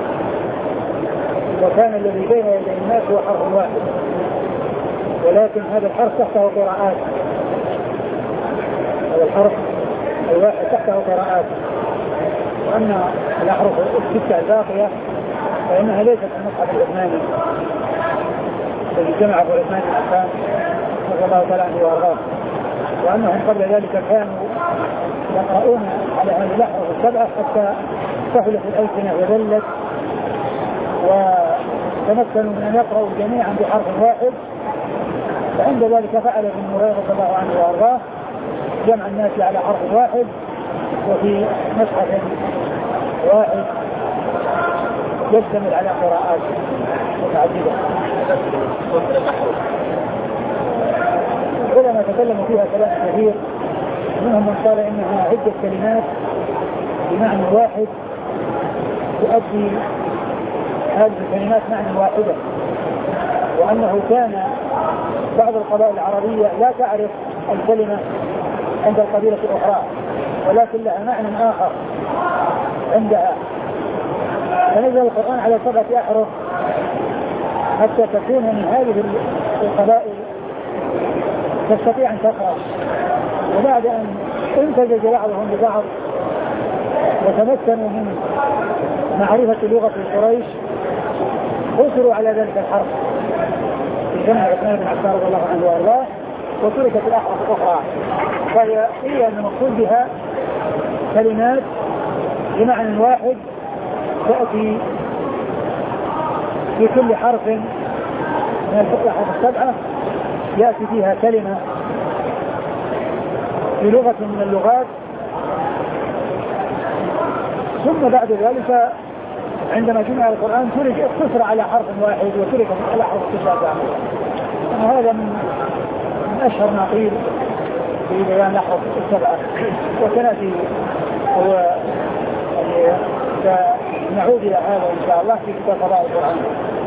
A: وكان الذي بين يدي الناس هو حرف واحد، ولكن هذا الحرف تحته قراءات، هذا الحرف الواحد تحته قراءات، وأن الأحرف الستة الباقية فإنها ليست المصحف العثماني الذي جمعه عثمان بن عفان رضي الله تعالى عنه وارضاه، وأنهم قبل ذلك كانوا يقرؤون على هذه الأحرف السبعة حتى سهلت الألسنة وذلت، وتمكنوا من أن يقرأوا جميعا بحرف واحد. فعند ذلك فعل ابن هريرة رضي الله عنه وارضاه جمع الناس على حرف واحد وفي مصحف واحد يشتمل على قراءات متعددة. العلماء تكلموا فيها كلام كثير، منهم من قال إنها عدة كلمات بمعنى واحد تؤدي هذه الكلمات معنى واحدة، وأنه كان بعض القبائل العربية لا تعرف الكلمة عند القبيلة الأخرى، ولكن لها معنى آخر عندها، فنزل القرآن على 7 أحرف حتى تكون من هذه القبائل تستطيع أن تقرأ. وبعد أن امتزج بعضهم ببعض وتمكنوا من معرفة لغة قريش خسروا على ذلك الحرف في جمع عثمان بن عفان رضي الله عنه وارضاه، وتركت الأحرف الأخرى، فهي المقصود بها كلمات بمعنى واحد تأتي في كل حرف من الأحرف السبعة يأتي فيها كلمة في لغة من اللغات، ثم بعد ذلك عندما جمع القرآن اقتصر على حرف واحد وترك الأحرف السبعة. وهذا من أشهر ما قيل في بيان الأحرف السبعة، وسنأتي نعود إلى هذا إن شاء الله في كتاب قراءة القرآن.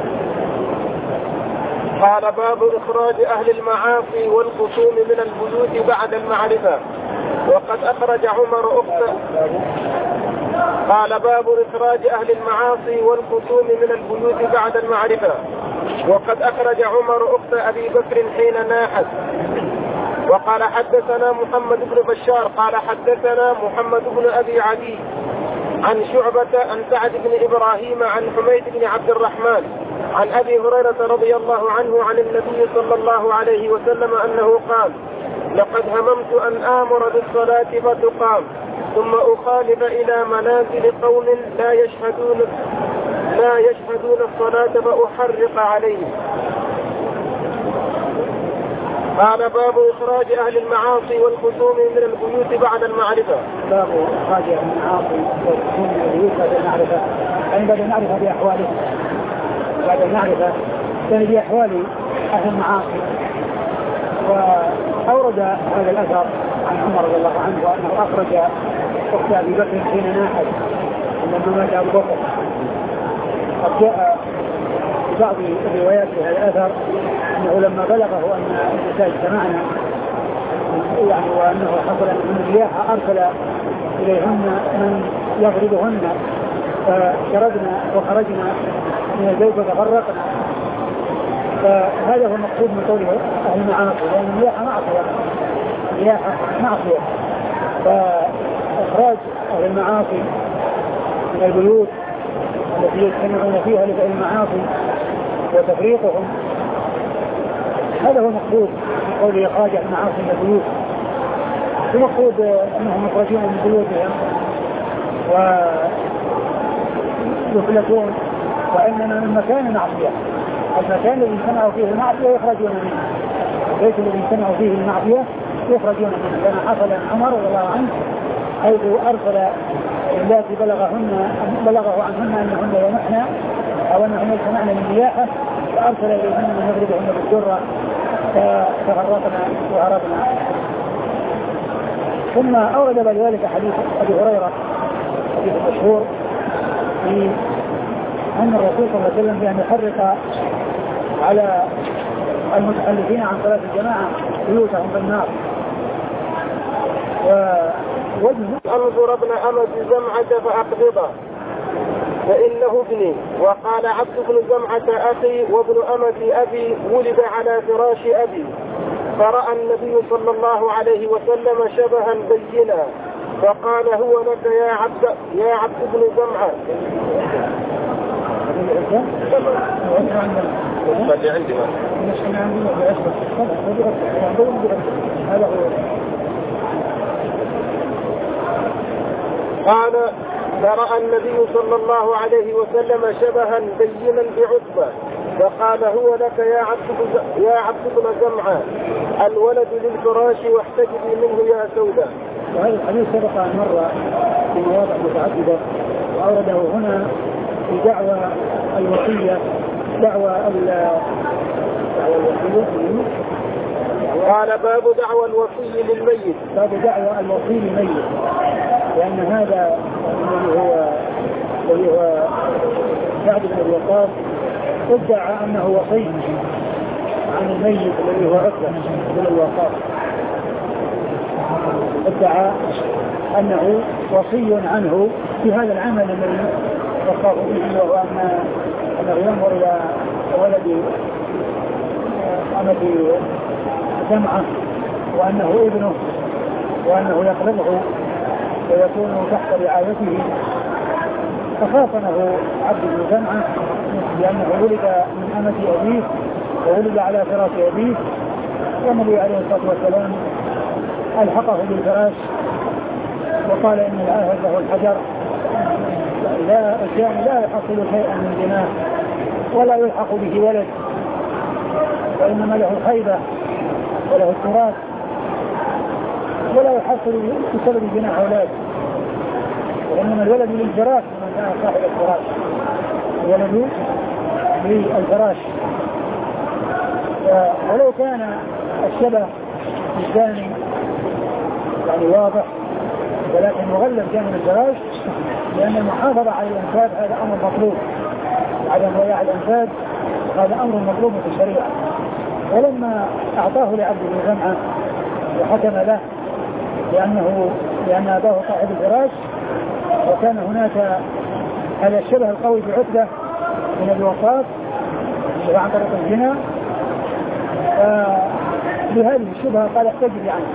B: قال باب إخراج أهل المعاصي والخصوم من البيوت بعد المعرفة. وقد أخرج عمر أخت قال باب إخراج أهل المعاصي والخصوم من البيوت بعد المعرفة. وقد أخرج عمر أخت أبي بكر حين ناحت. وقال حدثنا محمد بن بشار قال حدثنا محمد بن أبي عدي عن شعبة عن سعد بن إبراهيم عن حميد بن عبد الرحمن عن أبي هريرة رضي الله عنه عن النبي صلى الله عليه وسلم أنه قال: لقد هممت أن آمر بالصلاة فتقام ثم أخالف إلى منازل قوم لا يشهدون الصلاة فأحرق عليهم. قال باب إخراج أهل المعاصي والخصوم من البيوت بعد المعرفة.
A: باب إخراج أهل المعاصي والخصوم من البيوت بعد المعرفة، يعني بعد المعرفة بأحوالهم، بعد المعرفة يعني بأحوال أهل المعاصي. وأورد هذا الأثر عن عمر رضي الله عنه وأنه أخرج أخت أبي بكر حين ناحت لما مات أبو بكر. قد جاء في بعض الروايات في هذا الأثر أنه لما بلغه أن النساء اجتمعنا يعني وأنه حصل من الرياح أرسل إليهن من يغربهن، فشردنا وخرجنا من البيت وتفرقنا. فهذا هو المقصود من قوله أهل المعاصي، لأن الرياح معصية، الرياح معصية، فإخراج أهل المعاصي من البيوت التي يجتمعون فيها لفعل المعاصي وتفريقهم، هذا هو المقصود من قوله إخراج أهل المعاصي من البيوت. المقصود أنهم مخرجون من بيوتهم ويفلتون، وإننا من مكان معصية، المكان الذي امتنعوا فيه المعصية يخرجون منه، البيت الذي امتنعوا فيه المعصية يخرجون منه. كما حصل عمر رضي الله عنه حيث أرسل التي بلغه عنهن أنهن ينحن أو أنهن يجتمعن للنياحة، فأرسل إليهن من يضربهن بالجرة فتغرقنا وهربنا. ثم أورد بعد ذلك حديث أبي هريرة حديث مشهور في أن الرسول صلى الله عليه وسلم بأن يحرق على المتخلفين عن صلاة الجماعة بيوتهم بالنار.
B: انظر ابن أمة زمعة فأقبضه فإنه ابني. وقال عبد بن زمعة أخي وابن أمة أبي ولد على فراش أبي. فرأى النبي صلى الله عليه وسلم شبها بينا فقال هو لك يا عبد بن زمعة. قال فرأى النبي صلى الله عليه وسلم شبها بينا بعتبة فقال هو لك يا عبد بن زمعة الولد للفراش واحتجبي منه يا سودة.
A: وهذا الحديث سبق أن مر في مواضع متعددة وأورده هنا في دعوى الوصية
B: قال باب دعوى الوصي للميت.
A: باب دعوى الوصي للميت، لأن هذا الذي هو سعد بن أبي وقاص ادعى أنه وصي عن الميت الذي هو عتبة بن أبي وقاص، ادعى أنه وصي عنه في هذا العمل الذي وصاه به، وهو أنه ينظر إلى ولد أمة جمعة وأنه ابنه وأنه يقربه ويكون تحت رعايته. فخاصمه عبد بن جمعة لأنه ولد من أمة أبيه وولد على فراش أبيه، والنبي عليه الصلاة والسلام ألحقه بالفراش وقال إن العاهد له الحجر، لا يحصل شيئا من جناه ولا يلحق به ولد، وإنما له الخيبة وله التراث ولا يحصل بسبب جناح أولاد، وإنما الولد للفراش من كان صاحب الفراش، الولد للفراش. ولو كان الشبه الثاني يعني واضح ولكن مغلب كان من الفراش، لأن المحافظة على الأنساب هذا أمر مطلوب، عدم ضياع الأنساب هذا أمر مطلوب في الشريعة. ولما أعطاه لعبد بن جمعة وحكم له لأن أباه صاحب الفراش وكان هناك هذا الشبه القوي بعتبة من أبي وقاص عن طريق الزنا، بهذه الشبهة قال احتجبي عنه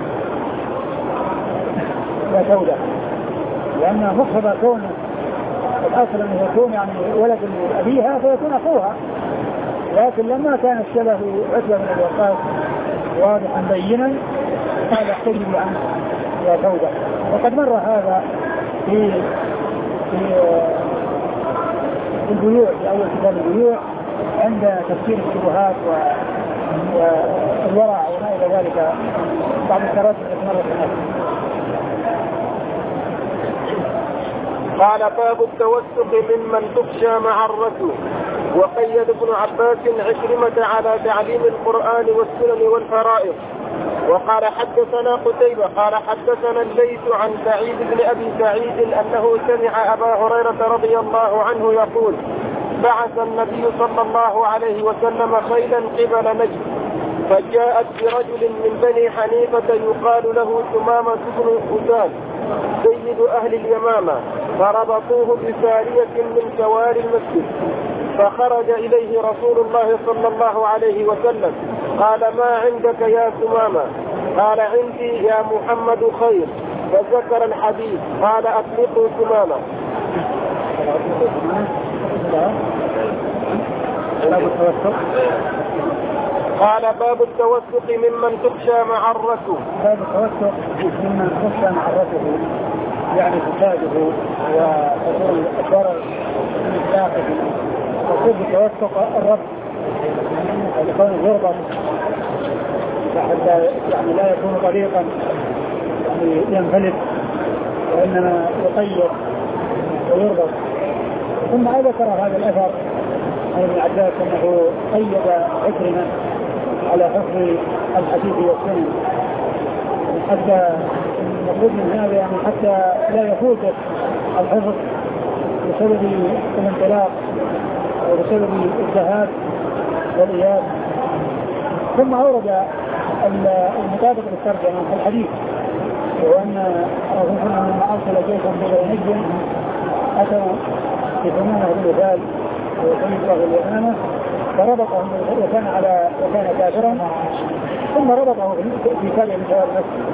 A: يا سودة، لأن مقتضى كونه الأصل أنه يكون يعني ولد أبيها فيكون أخوها، لكن لما كان الشبه عتبة من أبي وقاص واضحا بينا قال احتجبي عنه يا سودة. وقد مر هذا في البيوع في أول كتاب البيوع عند تفسير الشبهات والورع وما إلى ذلك بعض الكراسي التي مرت الناس.
B: قال باب التوثق ممن تخشى مع الرجل. وقيد ابن عباس عكرمة على تعليم القرآن والسنن والفرائض. وقال حدثنا قتيبة قال حدثنا الليث عن سعيد بن أبي سعيد أنه سمع أبا هريرة رضي الله عنه يقول بعث النبي صلى الله عليه وسلم خيلا قبل نجد فجاءت برجل من بني حنيفة يقال له ثمامة بن أساد سيد أهل اليمامة، فربطوه بسارية من سوار المسجد، فخرج إليه رسول الله صلى الله عليه وسلم قال ما عندك يا ثمامة؟ قال عندي يا محمد خير، فذكر الحديث قال أطلقوا ثمامة. قال باب التوثق ممن تخشى معرته.
A: باب التوثق ممن تخشى معرته يعني فساده وحصول الضرر من إطلاقه، وصول التوثق الرب يكون غربا حتى يعني لا يكون طريقا يعني ينفلت وإنما يقيد ويربط. ثم ذكر هذا الأثر عن ابن عباس أنه قيد عكرمة على حفظ الحديث والسنن حتى نقول من هذا يعني حتى لا يفوت الحفظ بسبب الانطلاق وبسبب الذهاب والإياب. ثم أورد المطابق للترجمة في الحديث، وأن الرسول لما أرسل جيشا بغير نجم أتوا يسمونه بالوفال ويسمون له اليمامة فربطهم وكان كافرا، ثم ربطه في سبع من شوارع المسجد،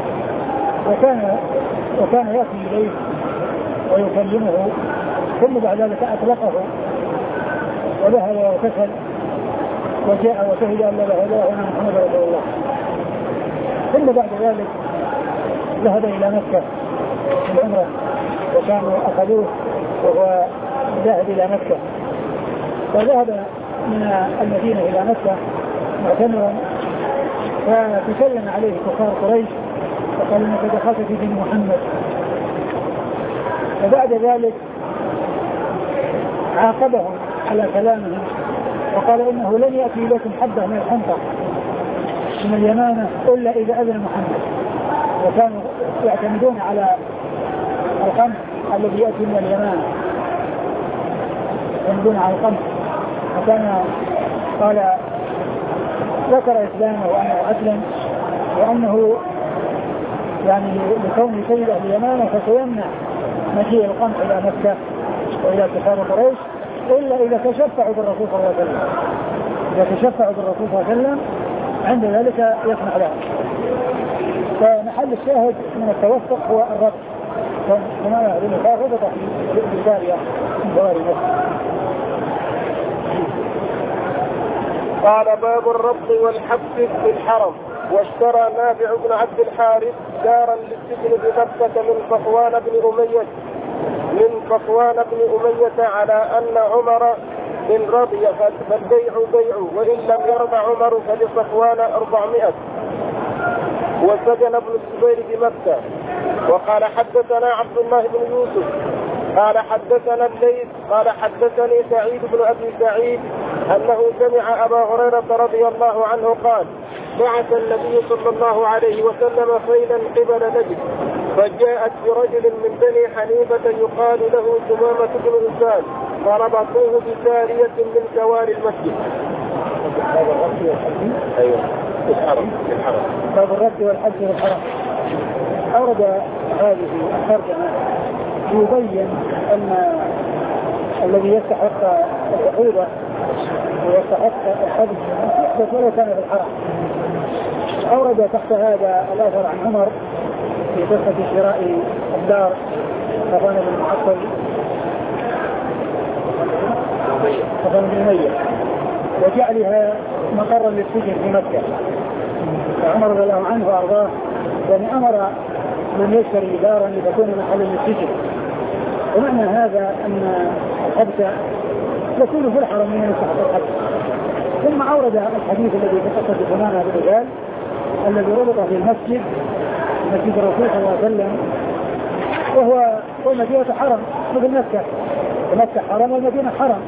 A: وكان يأتي إليه ويكلمه، ثم بعد ذلك أطلقه وذهب وكسل وجاء وشهد أن لا إله إلا الله وأن محمدا رسول الله. ثم بعد ذلك ذهب إلى مكة في العمرة وكانوا أخذوه وهو ذاهب إلى مكة، فذهب من المدينة إلى مكة معتمرا، فتكلم عليه كفار قريش فقال انك دخلت في دين محمد. وبعد ذلك عاقبهم على كلامهم وقال انه لن يأتي لكم حبة من الحنطة من اليمامة الا اذا اذن محمد. وكانوا يعتمدون على القمح الذي يأتي من اليمامة، يعتمدون على القمح. وكان قال ذكر إسلامه وأنه أسلم وأنه يعني لكون سيد أهل اليمامة فسيمنع مجيء القمح إلى مكة وإلى كفار قريش إلا إذا تشفعوا بالرسول صلى الله عليه وسلم. إذا تشفعوا بالرسول صلى الله عليه وسلم عند ذلك يسمح لهم. فمحل الشاهد من التوثق هو الربط، كما يعلم ربط في الجارية من جوار مكة.
B: قال باب الربط والحبس في الحرم. واشترى نافع بن عبد الحارث دارا للسجن بمكة من صفوان بن أمية على أن عمر إن رضي فالبيع بيع وإن لم يرضى عمر فلصفوان 400. وسجن ابن الزبير بمكة. وقال حدثنا عبد الله بن يوسف قال حدثنا الليث قال حدثني سعيد بن أبي سعيد أنه سمع أبا هريرة رضي الله عنه قال بعث النبي صلى الله عليه وسلم خيلا قبل نجد فجاءت برجل من بني حنيفة يقال له ثمامة بن إنسان فربطوه بسارية من سواري المسجد. أيوة في الحرم.
A: باب الرد والحج في الحرم. أورد هذه الترجمة يبين أن الذي يستحق العقوبة ويستحق الحبس يحدث ولو كان في الحرم. أورد تحت هذا الأثر عن عمر في قصة شراء الدار صفوان بن المعطل صفوان بن أمية وجعلها مقرا للسجن في مكة. عمر رضي الله عنه وأرضاه يعني أمر من يشتري دارا لتكون محلا للسجن. ومعنى هذا أن الحبس يكون في الحرم من يستحق الحبس. ثم أورد الحديث الذي تقصد ثمانة بالرجال الذي ربط في المسجد مسجد الرسول صلى الله عليه وسلم وهو مدينة حرم مثل مكة، ومكة حرم والمدينة حرم.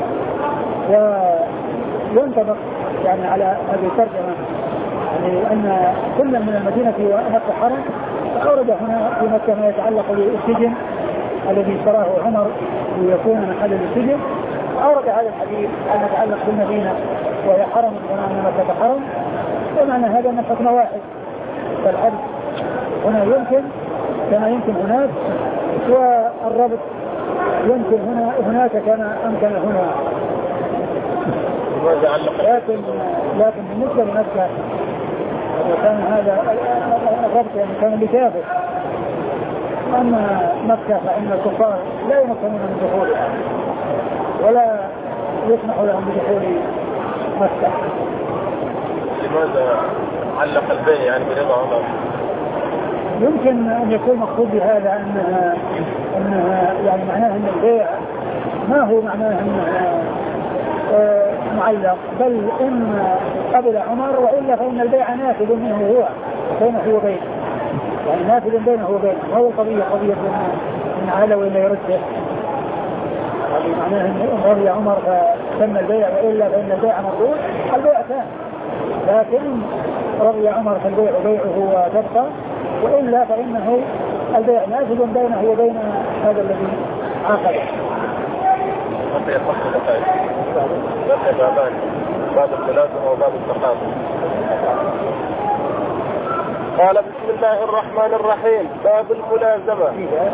A: وينطبق يعني على هذه الترجمة يعني أن كل من المدينة ومكة حرم. فأورد هنا في مكة ما يتعلق بالسجن الذي اشتراه عمر ليكون محلا للسجن. أورد هذا الحديث أن يتعلق بالمدينة وهي حرم كما أن مكة حرم. ومعنى هذا أن الحكم واحد، فالحبس هنا يمكن كما يمكن هناك، والربط يمكن هناك كما أمكن هنا. لكن بالنسبة لمكة وكان هذا الربط يعني كان بكافر. أما مكة فإن الكفار لا يمكنون من دخولها ولا يسمح لهم بدخول مكة.
B: لماذا علق البيع يعني برضا عمر؟
A: يمكن أن يكون مقصود بهذا أنها يعني معناه أن البيع ما هو معناه أنها معلق، بل إن قبل عمر وإلا فإن البيع نافذ منه هو بينه وبينه، يعني نافذ بينه وبينه، وهو القضية قضية إن عاد وإلا يرده، يعني معناه أن رضي عمر فتم البيع وإلا فإن البيع مردود، البيع ثاني، لكن رضي عمر فالبيع بيعه وتبقى، وإلا فإنه البيع نافذ بينه وبين هذا الذي عاقبه.
B: باب الملازمة وباب التقاضي. قال بسم الله الرحمن الرحيم. باب الملازمة.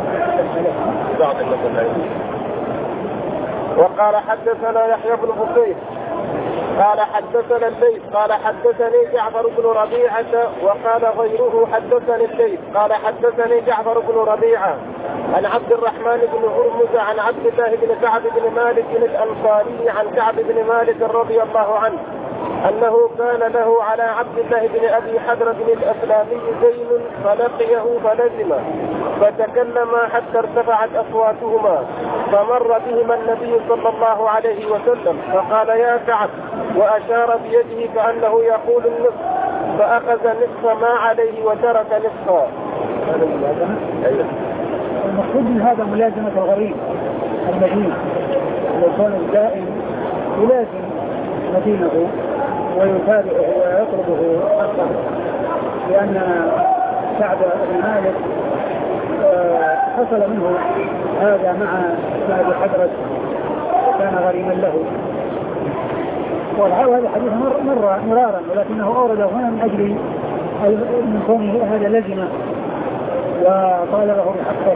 B: وقال حدثنا يحيى بن بكير قال حدثنا الليث قال حدثني جعفر بن ربيعة وقال غيره حدثني الليث قال حدثني جعفر بن ربيعة عن عبد الرحمن بن هرمز عن عبد الله بن كعب بن مالك الأنصاري عن كعب بن مالك رضي الله عنه أنه كان له على عبد الله بن أبي حدرة الأسلامي دين فلقيه فلزمه فتكلما حتى ارتفعت أصواتهما فمر بهما النبي صلى الله عليه وسلم فقال يا كعب وأشار بيده كأنه يقول النصف فأخذ نصف ما عليه وترك نصفا.
A: المقصود من هذا ملازمة الغريب المدينة، ويكون الدائم يلازم مدينه ويتابعه ويطلبه حقه، لأن كعب بن مالك حصل منه هذا مع أبي حدرة وكان غريما له، وهذا حديث مر مرارا ولكنه أورده هنا من أجل من كونه هذا لزمه وطالبه بحقه.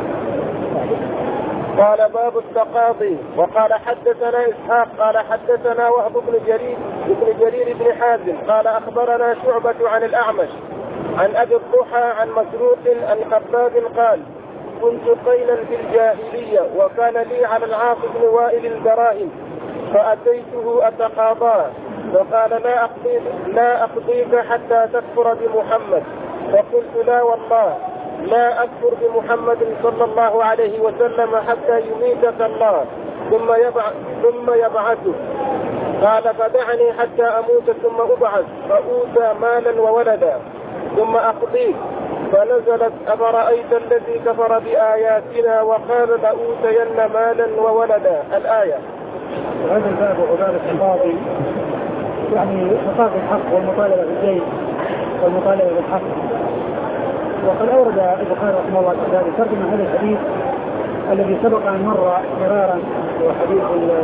B: قال باب التقاضي. وقال حدثنا إسحاق قال حدثنا وهب بن جرير بن حازم قال أخبرنا شعبة عن الأعمش عن أبي الضحى عن مسروق عن خباب قال كنت قيلا في الجاهلية وكان لي على العاص بن وائل الدراهم فأتيته أتقاضاه فقال لا أقضيك حتى تكفر بمحمد فقلت لا والله لا أكفر بمحمد صلى الله عليه وسلم حتى يميتك الله ثم يبعثه. قال فدعني حتى أموت ثم أبعث فأوتى مالا وولدا ثم أقضيك فنزلت أفرأيت الذي كفر بآياتنا وقال لأوتين مالا وولدا الآية.
A: هذا الباب عبارة التقاضي يعني تقاضي الحق والمطالبة بالدين والمطالبة بالحق. وقد أورد البخاري رحمه الله تعالى ترجمة هذا الحديث الذي سبق أن مر مرارا وحديث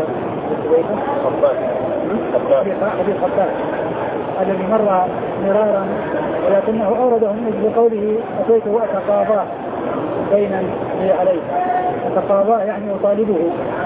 A: حديث خباب الذي مر مرارا ولكنه أورده من أجل قوله أتيته أتقاضاه دينا لي عليه، أتقاضاه يعني أطالبه،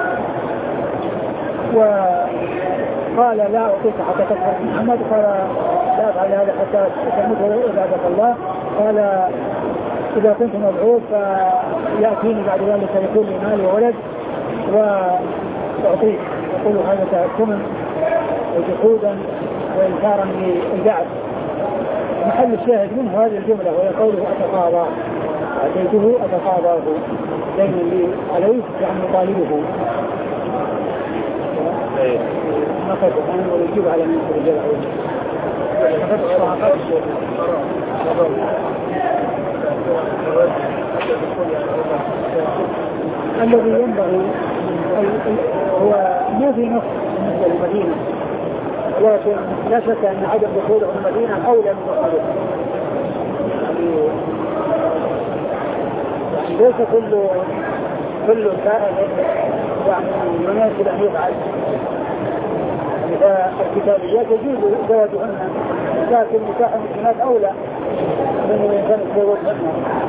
A: وقال لا أعطيك حتى تكفر محمد، قال لا أفعل هذا حتى تموت عبادة الله، قال إذا كنت مبعوث فيأتيني بعد ذلك يكون لي مال وولد وأعطيك. يقول هذا تهكما وجحودا وإنكارا للبعث. محل الشاهد منه هذه الجملة وهي قوله أتقاضى، أتيته أتقاضاه دينا لي عليه يعني طالبه. نقف الآن ونجيب على من الرجال الذي ينبغي هو ما في نص بالنسبة للمدينة، لكن لا شك أن عدم دخوله المدينة أولى من دخوله. يعني ليس كل سائل يعني يناسب أن يفعل. الكتابيات يجوز زواجهن، لكن نكاح المسلمات أولى من الإنسان يتزوجهن.